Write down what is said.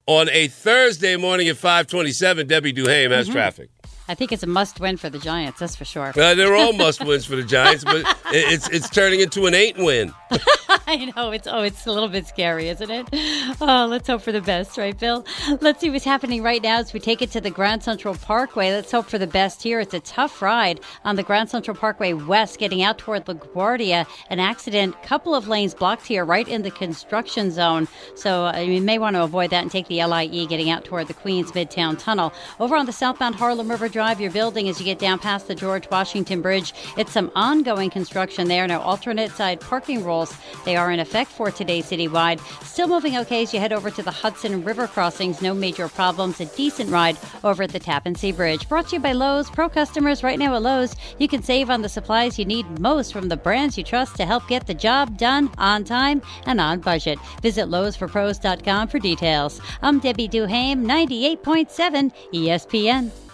On a Thursday morning at 5:27, Debbie Duhame has traffic. I think it's a must-win for the Giants, that's for sure. They're all must-wins for the Giants, but it's turning into an 8-win. I know. It's a little bit scary, isn't it? Oh, let's hope for the best, right, Bill? Let's see what's happening right now as we take it to the Grand Central Parkway. Let's hope for the best here. It's a tough ride on the Grand Central Parkway West, getting out toward LaGuardia. An accident, couple of lanes blocked here right in the construction zone. So you may want to avoid that and take the LIE getting out toward the Queens Midtown Tunnel. Over on the southbound Harlem River Drive, you're building as you get down past the George Washington Bridge. It's some ongoing construction there. Now, alternate side parking rules, they are in effect for today citywide. Still moving okay as you head over to the Hudson River crossings. No major problems. A decent ride over at the Tappan Zee Bridge. Brought to you by Lowe's. Pro customers right now at Lowe's, you can save on the supplies you need most from the brands you trust to help get the job done on time and on budget. Visit lowesforpros.com for details. I'm Debbie Duhame, 98.7 ESPN.